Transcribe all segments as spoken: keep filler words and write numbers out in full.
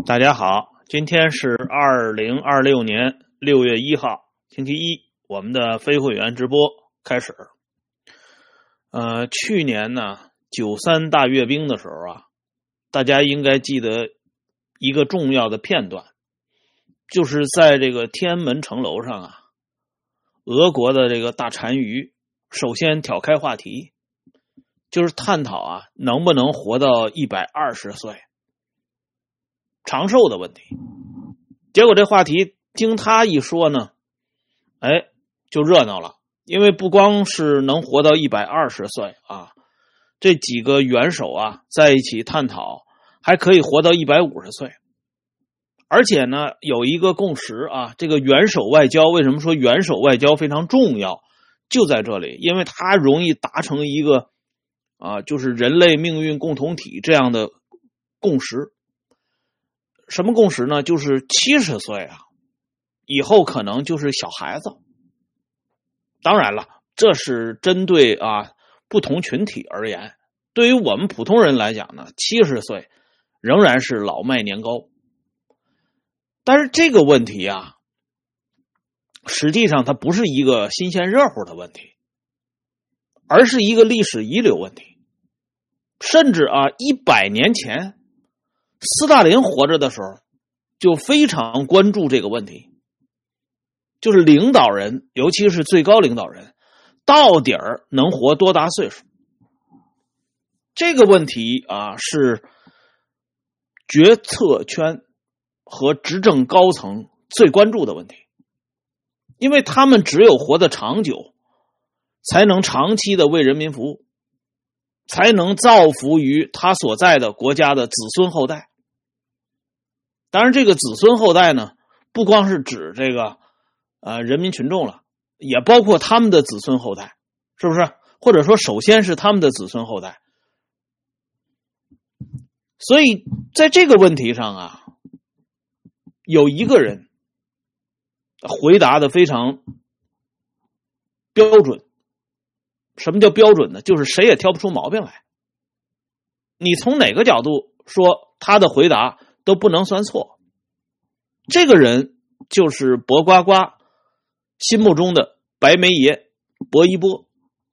大家好，今天是二零二六年六月一号，星期一，我们的非会员直播开始。呃，去年呢，九三大阅兵的时候啊，大家应该记得一个重要的片段，就是在这个天安门城楼上啊，俄国的这个大单于首先挑开话题，就是探讨啊，能不能活到一百二十岁。长寿的问题。结果这话题经他一说呢，哎，就热闹了。因为不光是能活到一百二十岁啊，这几个元首啊在一起探讨，还可以活到一百五十岁。而且呢，有一个共识啊，这个元首外交，为什么说元首外交非常重要？就在这里，因为它容易达成一个啊，就是人类命运共同体这样的共识。什么共识呢？就是七十岁啊，以后可能就是小孩子。当然了，这是针对啊不同群体而言。对于我们普通人来讲呢，七十岁仍然是老迈年高。但是这个问题啊，实际上它不是一个新鲜热乎的问题，而是一个历史遗留问题。甚至啊，一百年前斯大林活着的时候就非常关注这个问题，就是领导人，尤其是最高领导人，到底儿能活多大岁数？这个问题啊，是决策圈和执政高层最关注的问题，因为他们只有活得长久，才能长期的为人民服务，才能造福于他所在的国家的子孙后代。当然，这个子孙后代呢，不光是指这个呃人民群众了，也包括他们的子孙后代，是不是？或者说，首先是他们的子孙后代。所以，在这个问题上啊，有一个人回答的非常标准。什么叫标准呢？就是谁也挑不出毛病来。你从哪个角度说，他的回答都不能算错。这个人就是薄瓜瓜心目中的白眉爷薄一波。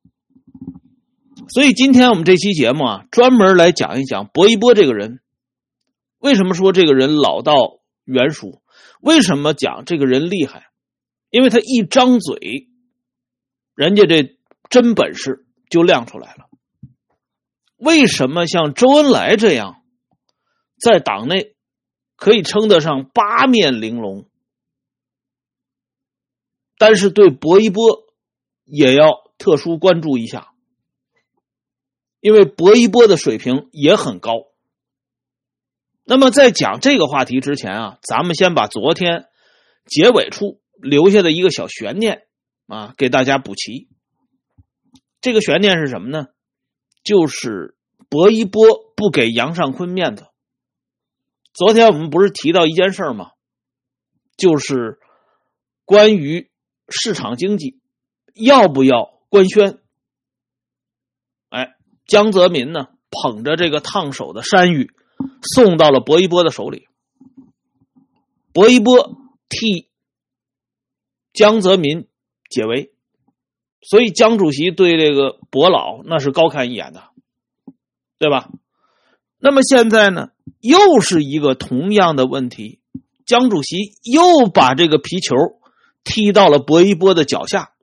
所以今天我们这期节目啊，专门来讲一讲薄一波这个人。为什么说这个人老道圆熟？为什么讲这个人厉害？因为他一张嘴，人家这真本事就亮出来了。为什么像周恩来这样在党内可以称得上八面玲珑，但是对薄一波也要特殊关注一下，因为薄一波的水平也很高。那么在讲这个话题之前啊，咱们先把昨天结尾处留下的一个小悬念啊，给大家补齐。这个悬念是什么呢？就是薄一波不给杨尚昆面子。昨天我们不是提到一件事吗？就是关于市场经济要不要官宣。哎，江泽民呢捧着这个烫手的山芋送到了薄一波的手里。薄一波替江泽民解围。所以江主席对这个薄老那是高看一眼的，对吧？那么现在呢，又是一个同样的问题，江主席又把这个皮球踢到了薄一波的脚下。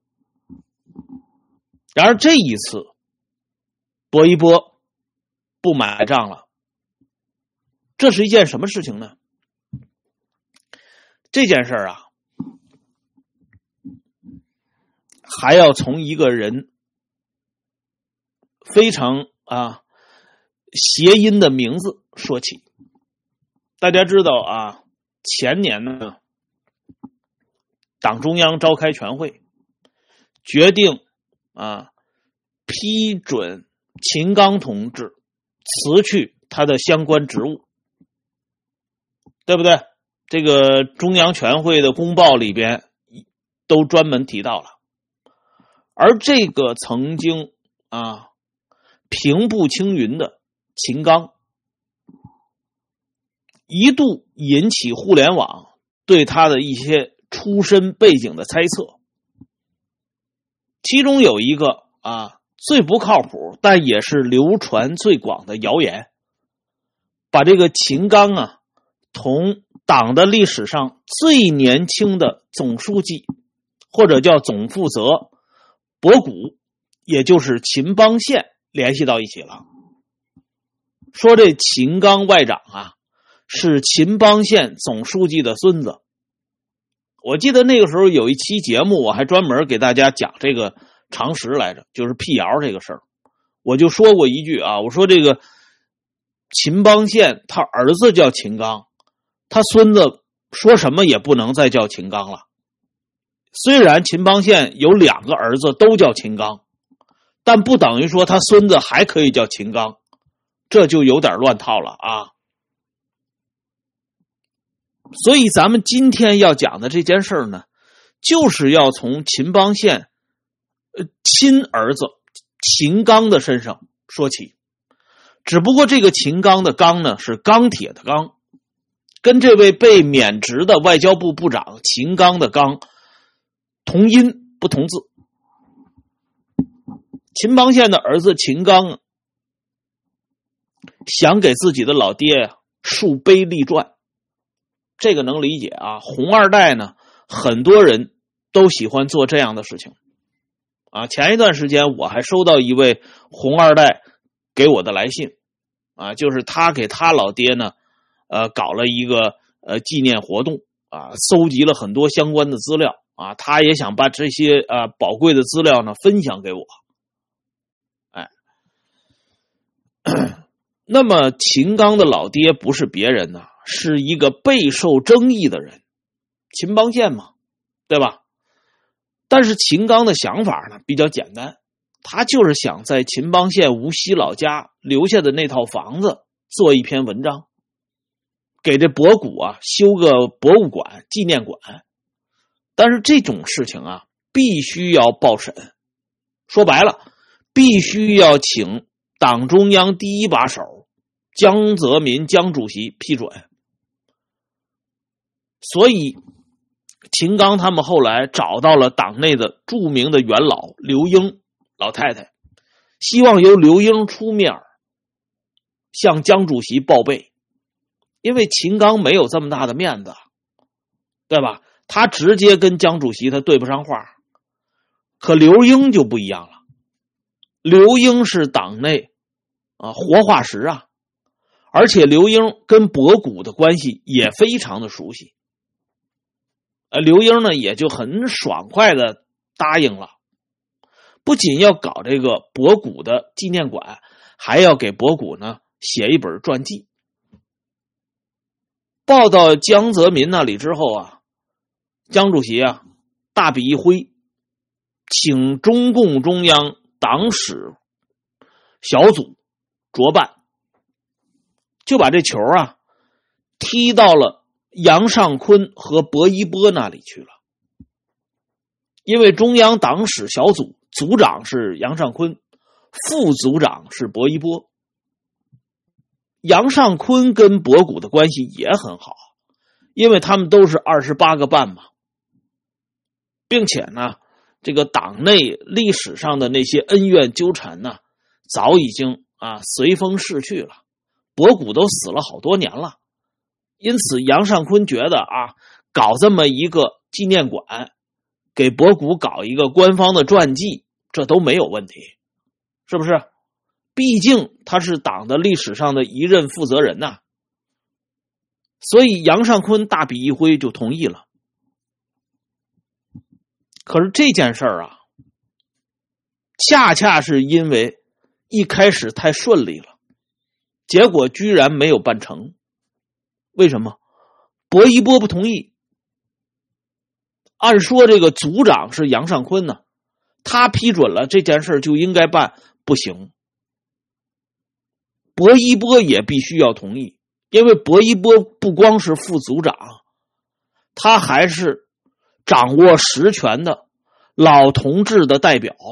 然而这一次，薄一波不买账了。这是一件什么事情呢？这件事啊，还要从一个人非常啊谐音的名字说起。大家知道啊，前年呢，党中央召开全会，决定啊批准秦刚同志辞去他的相关职务，对不对？这个中央全会的公报里边都专门提到了。而这个曾经啊平步青云的秦刚， 一度引起互联网对他的一些出身背景的猜测，其中有一个啊最不靠谱但也是流传最广的谣言，把这个秦刚啊同党的历史上最年轻的总书记或者叫总负责博古，也就是秦邦宪联系到一起了，说这秦刚外长啊是秦邦宪总书记的孙子。我记得那个时候有一期节目，我还专门给大家讲这个常识来着，就是辟谣这个事儿。我就说过一句啊，我说这个秦邦宪他儿子叫秦刚，他孙子说什么也不能再叫秦刚了。虽然秦邦宪有两个儿子都叫秦刚，但不等于说他孙子还可以叫秦刚，这就有点乱套了啊。所以咱们今天要讲的这件事呢，就是要从秦邦宪呃亲儿子秦刚的身上说起。只不过这个秦刚的刚呢是钢铁的钢，跟这位被免职的外交部部长秦刚的刚同音不同字。秦邦宪的儿子秦刚想给自己的老爹树碑立传，这个能理解啊。红二代呢，很多人都喜欢做这样的事情啊。前一段时间我还收到一位红二代给我的来信啊，就是他给他老爹呢呃搞了一个呃纪念活动啊，搜集了很多相关的资料啊，他也想把这些呃宝贵的资料呢分享给我。哎，那么秦刚的老爹不是别人呢，是一个备受争议的人，秦邦宪嘛，对吧？但是秦刚的想法呢比较简单，他就是想在秦邦宪无锡老家留下的那套房子做一篇文章，给这博古啊修个博物馆纪念馆。但是这种事情啊必须要报审，说白了必须要请党中央第一把手江泽民江主席批准。所以秦刚他们后来找到了党内的著名的元老刘英老太太，希望由刘英出面向江主席报备，因为秦刚没有这么大的面子，对吧？他直接跟江主席他对不上话。可刘英就不一样了，刘英是党内啊活化石啊，而且刘英跟博古的关系也非常的熟悉。呃，刘英呢也就很爽快的答应了，不仅要搞这个博古的纪念馆，还要给博古呢写一本传记。报到江泽民那里之后啊，江主席啊大笔一挥，请中共中央党史小组酌办，就把这球啊踢到了杨尚昆和薄一波那里去了。因为中央党史小组组长是杨尚昆，副组长是薄一波。杨尚昆跟博古的关系也很好，因为他们都是二十八个半嘛，并且呢这个党内历史上的那些恩怨纠缠呢早已经啊随风逝去了，博古都死了好多年了。因此杨尚昆觉得啊搞这么一个纪念馆，给博古搞一个官方的传记，这都没有问题，是不是？毕竟他是党的历史上的一任负责人呐。所以杨尚昆大笔一挥就同意了。可是这件事儿啊恰恰是因为一开始太顺利了，结果居然没有办成。为什么？薄一波不同意。按说这个组长是杨尚昆呢，他批准了这件事就应该办，不行。薄一波也必须要同意，因为薄一波不光是副组长，他还是掌握实权的老同志的代表，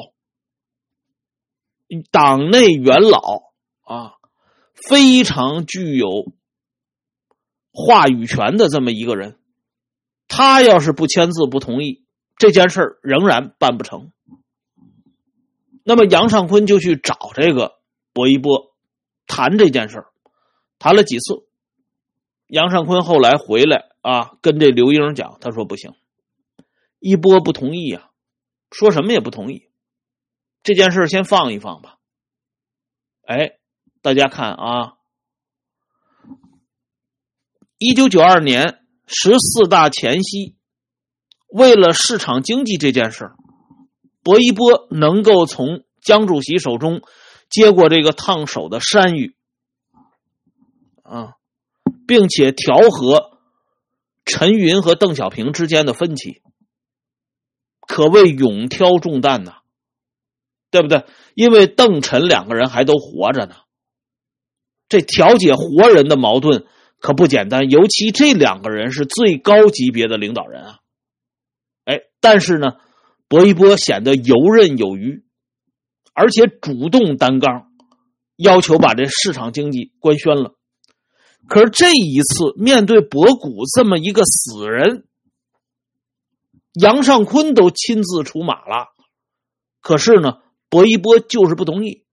党内元老啊，非常具有话语权的这么一个人，他要是不签字不同意，这件事仍然办不成。那么杨尚昆就去找这个薄一波谈这件事，谈了几次。杨尚昆后来回来啊，跟这刘英讲，他说不行，一波不同意啊，说什么也不同意，这件事先放一放吧。哎，大家看啊，一九九二年十四大前夕，为了市场经济这件事，薄一波能够从江主席手中接过这个烫手的山芋啊，并且调和陈云和邓小平之间的分歧，可谓勇挑重担呐、啊，对不对？因为邓陈两个人还都活着呢，这调解活人的矛盾可不简单，尤其这两个人是最高级别的领导人啊。哎，但是呢，薄一波显得游刃有余，而且主动担纲，要求把这市场经济官宣了。可是这一次面对博古这么一个死人，杨尚昆都亲自出马了，可是呢，薄一波就是不同意。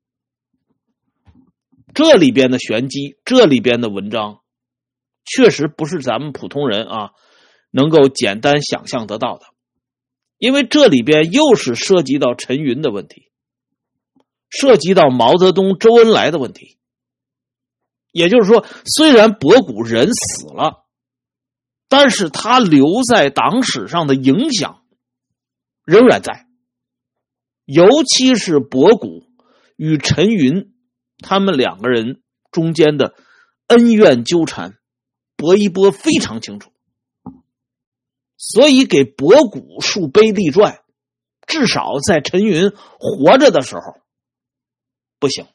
这里边的玄机，这里边的文章，确实不是咱们普通人啊能够简单想象得到的，因为这里边又是涉及到陈云的问题，涉及到毛泽东、周恩来的问题。也就是说，虽然博古人死了，但是他留在党史上的影响仍然在，尤其是博古与陈云他们两个人中间的恩怨纠缠，薄一波非常清楚，所以给博古树碑立传，至少在陈云活着的时候不行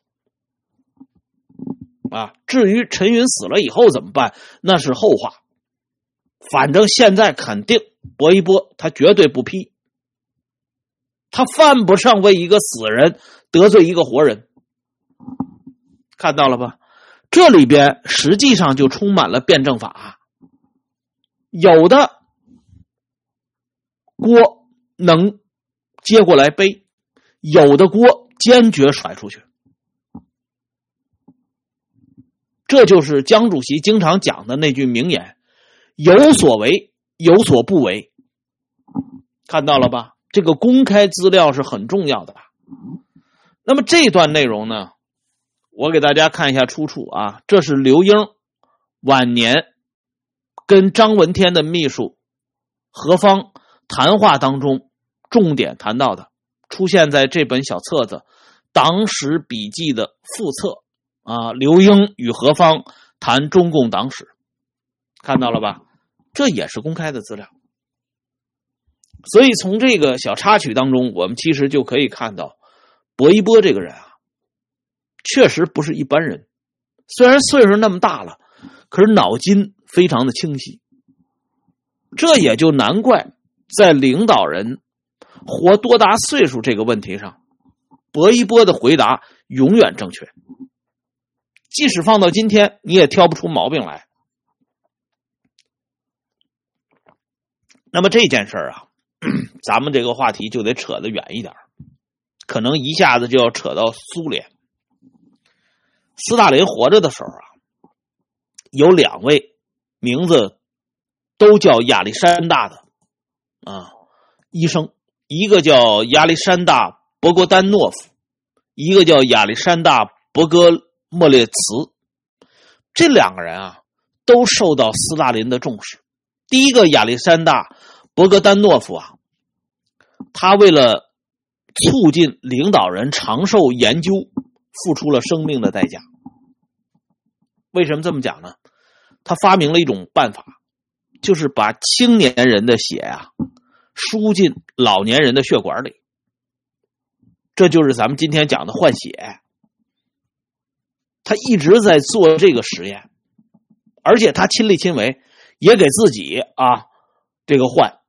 啊。至于陈云死了以后怎么办，那是后话。反正现在肯定薄一波他绝对不批，他犯不上为一个死人得罪一个活人。看到了吧？这里边实际上就充满了辩证法，有的锅能接过来背，有的锅坚决甩出去。这就是江主席经常讲的那句名言，有所为，有所不为。看到了吧？这个公开资料是很重要的吧？那么这段内容呢，我给大家看一下出处啊，这是刘英晚年跟张闻天的秘书何方谈话当中重点谈到的，出现在这本小册子《党史笔记》的附册啊。刘英与何方谈中共党史，看到了吧？这也是公开的资料。所以从这个小插曲当中，我们其实就可以看到薄一波这个人啊，确实不是一般人。虽然岁数那么大了，可是脑筋非常的清晰。这也就难怪在领导人活多大岁数这个问题上，薄一波的回答永远正确，即使放到今天你也挑不出毛病来。那么这件事啊，咱们这个话题就得扯得远一点，可能一下子就要扯到苏联。斯大林活着的时候啊，有两位名字都叫亚历山大的啊医生，一个叫亚历山大·博格丹诺夫，一个叫亚历山大·博格莫列茨。这两个人啊，都受到斯大林的重视。第一个亚历山大·博格丹诺夫啊，他为了促进领导人长寿研究，付出了生命的代价。为什么这么讲呢？他发明了一种办法，就是把青年人的血啊输进老年人的血管里，这就是咱们今天讲的换血。他一直在做这个实验，而且他亲力亲为，也给自己啊这个换。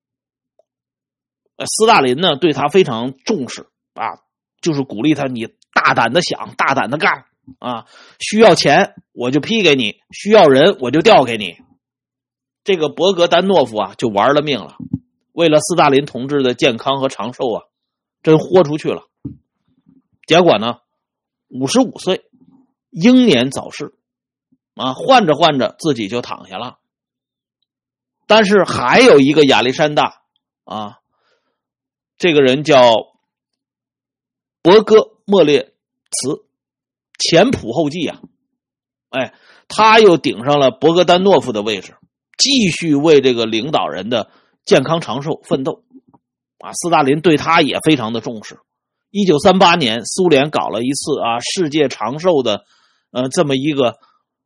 斯大林呢对他非常重视啊，就是鼓励他你大胆的想，大胆的干啊，需要钱我就批给你，需要人我就调给你。这个博格丹诺夫啊就玩了命了，为了斯大林同志的健康和长寿啊，真豁出去了。结果呢，五十五岁英年早逝啊，换着换着自己就躺下了。但是还有一个亚历山大啊，这个人叫博戈莫列茨，前仆后继啊，哎，他又顶上了博格丹诺夫的位置，继续为这个领导人的健康长寿奋斗啊。斯大林对他也非常的重视。一九三八年，苏联搞了一次啊世界长寿的呃这么一个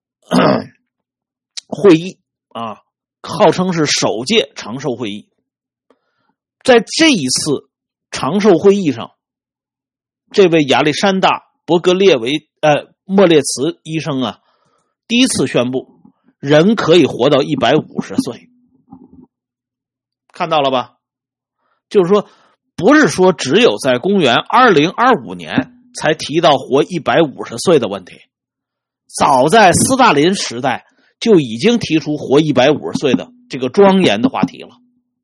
会议啊，号称是首届长寿会议。在这一次长寿会议上，这位亚历山大·博格列维呃莫列茨医生啊，第一次宣布人可以活到一百五十岁。看到了吧？就是说，不是说只有在公元二零二五年才提到活一百五十岁的问题，早在斯大林时代就已经提出活一百五十岁的这个庄严的话题了。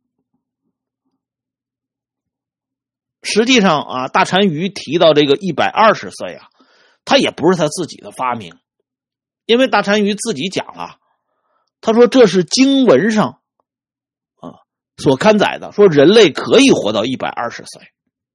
实际上啊，大单于提到这个一百二十岁啊，他也不是他自己的发明，因为大单于自己讲了，他说这是经文上啊所刊载的，说人类可以活到一百二十岁。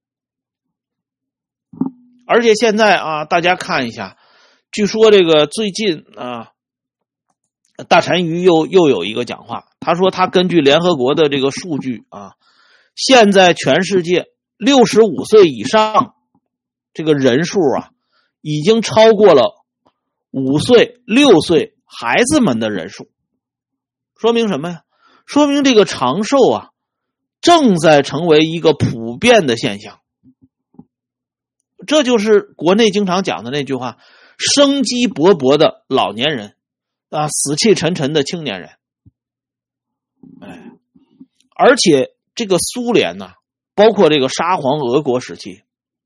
而且现在啊，大家看一下，据说这个最近啊，大单于又又有一个讲话，他说他根据联合国的这个数据啊，现在全世界六十五岁以上这个人数啊，已经超过了五岁、六岁孩子们的人数。说明什么呀？说明这个长寿啊，正在成为一个普遍的现象。这就是国内经常讲的那句话：生机勃勃的老年人啊，死气沉沉的青年人。哎，而且这个苏联呢、啊，包括这个沙皇俄国时期，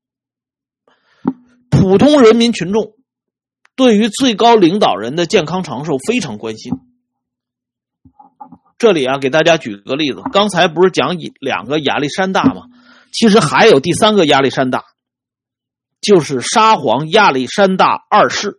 普通人民群众对于最高领导人的健康长寿非常关心。这里啊，给大家举个例子，刚才不是讲两个亚历山大吗？其实还有第三个亚历山大，就是沙皇亚历山大二世。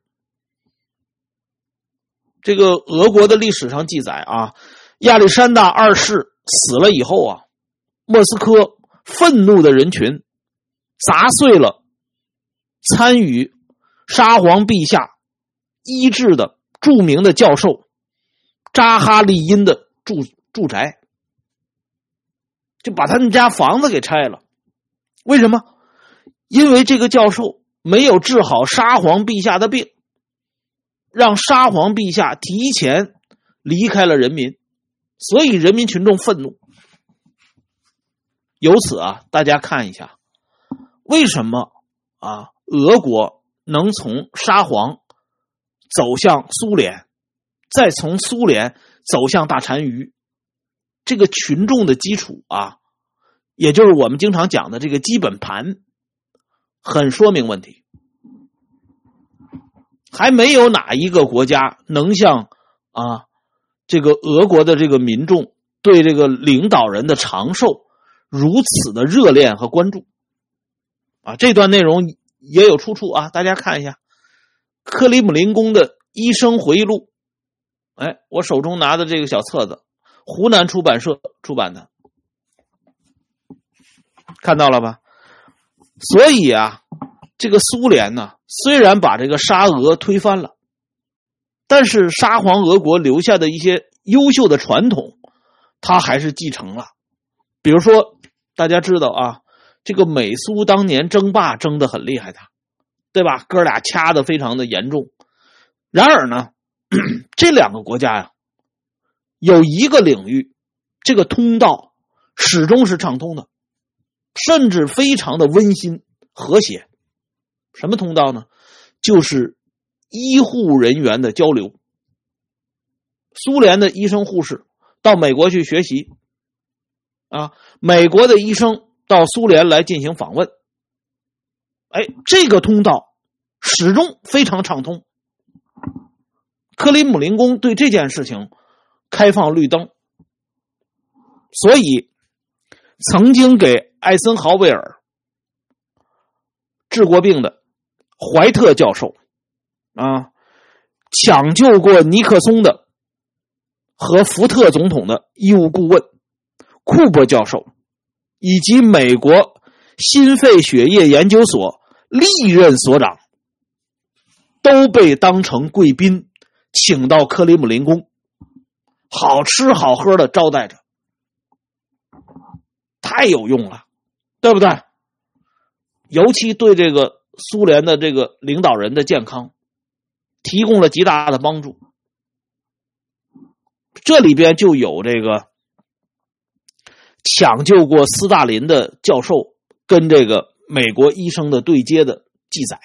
这个俄国的历史上记载啊，亚历山大二世死了以后啊，莫斯科愤怒的人群砸碎了参与沙皇陛下医治的著名的教授扎哈利因的住住宅，就把他们家房子给拆了。为什么？因为这个教授没有治好沙皇陛下的病，让沙皇陛下提前离开了人民，所以人民群众愤怒。由此啊，大家看一下，为什么啊俄国能从沙皇走向苏联，再从苏联走向大单于，这个群众的基础啊，也就是我们经常讲的这个基本盘，很说明问题。还没有哪一个国家能像啊这个俄国的这个民众对这个领导人的长寿如此的热恋和关注啊。这段内容也有出处啊，大家看一下克里姆林宫的医生回忆录。哎，我手中拿的这个小册子，湖南出版社出版的，看到了吧？所以啊，这个苏联呢，虽然把这个沙俄推翻了，但是沙皇俄国留下的一些优秀的传统，他还是继承了。比如说，大家知道啊，这个美苏当年争霸争得很厉害的，对吧？哥俩掐得非常的严重。然而呢，这两个国家呀、啊，有一个领域，这个通道始终是畅通的，甚至非常的温馨和谐。什么通道呢？就是医护人员的交流。苏联的医生护士到美国去学习啊，美国的医生到苏联来进行访问。哎，这个通道始终非常畅通。克里姆林宫对这件事情开放绿灯，所以曾经给艾森豪威尔治过病的怀特教授啊，抢救过尼克松的和福特总统的医务顾问库珀教授，以及美国心肺血液研究所历任所长，都被当成贵宾请到克里姆林宫，好吃好喝的招待着，太有用了，对不对？尤其对这个苏联的这个领导人的健康提供了极大的帮助。这里边就有这个抢救过斯大林的教授跟这个美国医生的对接的记载。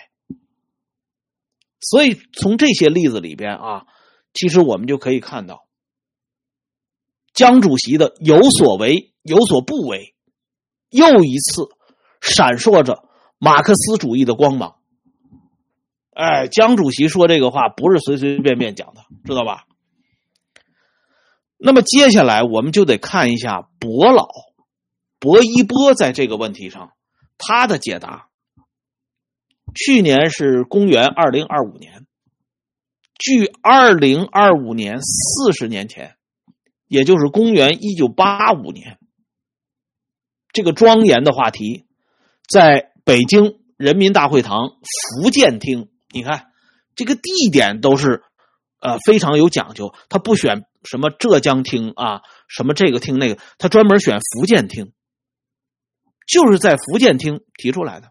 所以从这些例子里边啊，其实我们就可以看到江主席的有所为有所不为，又一次闪烁着马克思主义的光芒。哎，江主席说这个话不是随随便便讲的，知道吧？那么接下来我们就得看一下博老薄一波在这个问题上他的解答。去年是公元二零二五年，距二零二五年四十年前，也就是公元一九八五年，这个庄严的话题在北京人民大会堂福建厅，你看这个地点都是呃非常有讲究，他不选什么浙江厅啊，什么这个厅那个，他专门选福建厅，就是在福建厅提出来的，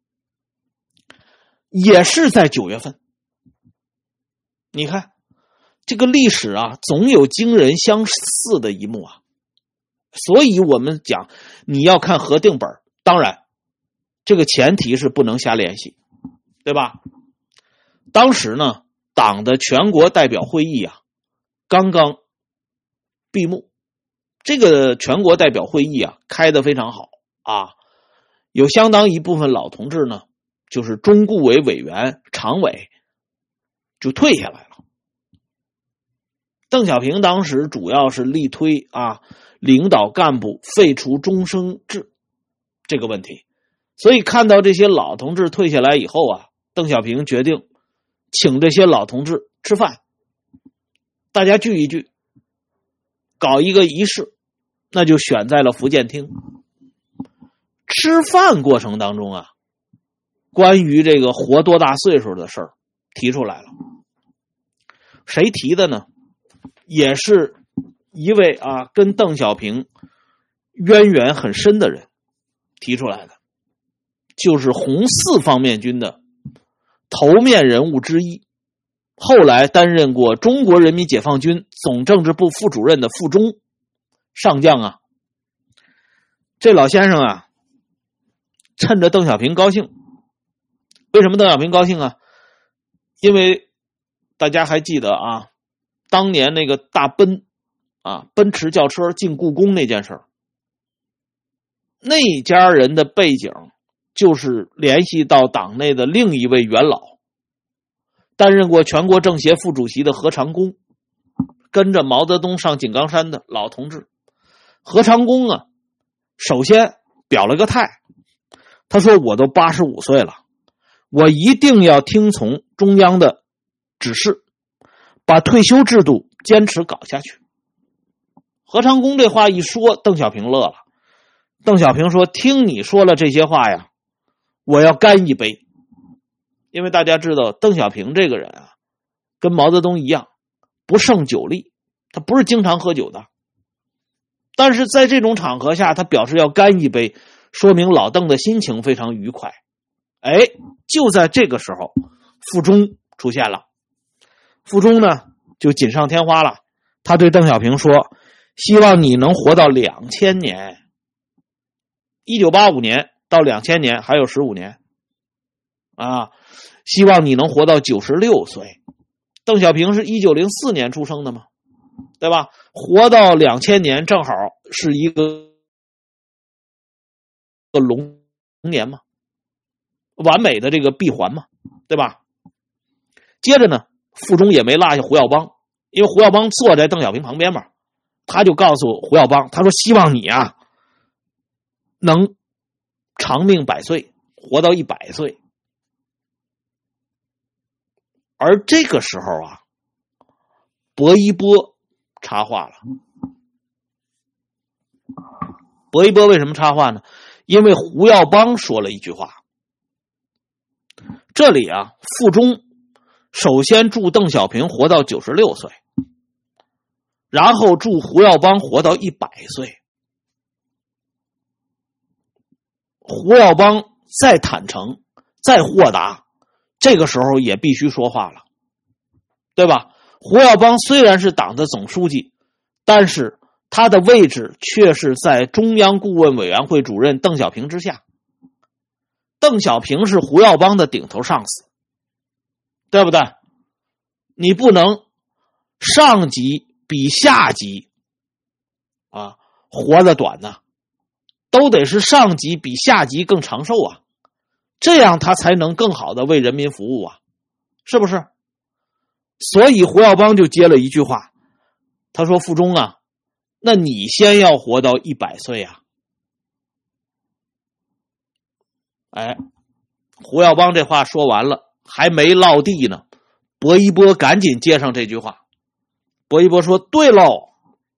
也是在九月份。你看这个历史啊，总有惊人相似的一幕啊。所以我们讲你要看核定本，当然这个前提是不能瞎联系，对吧？当时呢，党的全国代表会议啊刚刚闭幕，这个全国代表会议啊开得非常好啊，有相当一部分老同志呢，就是中顾委委员、常委就退下来了。邓小平当时主要是力推啊领导干部废除终生制这个问题，所以看到这些老同志退下来以后啊，邓小平决定请这些老同志吃饭，大家聚一聚，搞一个仪式，那就选在了福建厅。吃饭过程当中啊，关于这个活多大岁数的事儿提出来了。谁提的呢？也是一位啊跟邓小平渊源很深的人提出来的，就是红四方面军的头面人物之一，后来担任过中国人民解放军总政治部副主任的傅忠上将啊。这老先生啊，趁着邓小平高兴。为什么邓小平高兴啊？因为大家还记得啊，当年那个大奔啊，奔驰轿车进故宫那件事儿，那家人的背景就是联系到党内的另一位元老，担任过全国政协副主席的何长工，跟着毛泽东上井冈山的老同志。何长工啊，首先表了个态，他说我都八十五岁了，我一定要听从中央的指示，把退休制度坚持搞下去。何长工这话一说，邓小平乐了。邓小平说，听你说了这些话呀，我要干一杯。因为大家知道邓小平这个人啊，跟毛泽东一样不胜酒力，他不是经常喝酒的，但是在这种场合下他表示要干一杯，说明老邓的心情非常愉快。哎，就在这个时候傅忠出现了。傅忠呢就锦上添花了，他对邓小平说，希望你能活到两千年。一九八五年到两千年还有十五年啊，希望你能活到九十六岁。邓小平是一九零四年出生的嘛，对吧？活到两千年正好是一个龙年嘛，完美的这个闭环嘛，对吧？ 接着呢，傅忠也没落下胡耀邦，因为胡耀邦坐在邓小平旁边嘛，他就告诉胡耀邦，他说希望你啊能长命百岁，活到一百岁。而这个时候啊，薄一波插话了。薄一波为什么插话呢？因为胡耀邦说了一句话。这里啊，傅忠首先祝邓小平活到九十六岁，然后祝胡耀邦活到一百岁。胡耀邦再坦诚再豁达，这个时候也必须说话了，对吧？胡耀邦虽然是党的总书记，但是他的位置却是在中央顾问委员会主任邓小平之下。邓小平是胡耀邦的顶头上司，对不对？你不能上级比下级啊活得短呢，都得是上级比下级更长寿啊，这样他才能更好的为人民服务啊，是不是？所以胡耀邦就接了一句话，他说傅忠啊，那你先要活到一百岁啊。哎，胡耀邦这话说完了，还没落地呢，薄一波赶紧接上这句话。薄一波说对喽，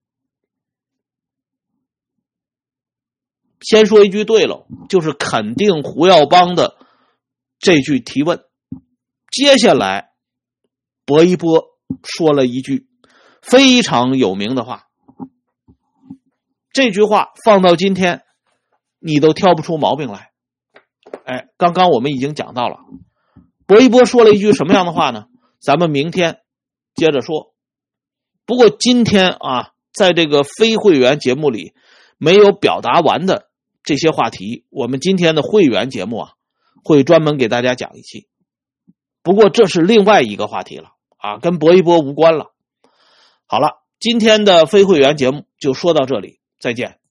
先说一句对喽，就是肯定胡耀邦的这句提问。接下来薄一波说了一句非常有名的话，这句话放到今天你都挑不出毛病来。哎，刚刚我们已经讲到了，薄一波说了一句什么样的话呢？咱们明天接着说。不过今天啊，在这个非会员节目里没有表达完的这些话题，我们今天的会员节目啊，会专门给大家讲一期。不过这是另外一个话题了啊，跟薄一波无关了。好了，今天的非会员节目就说到这里，再见。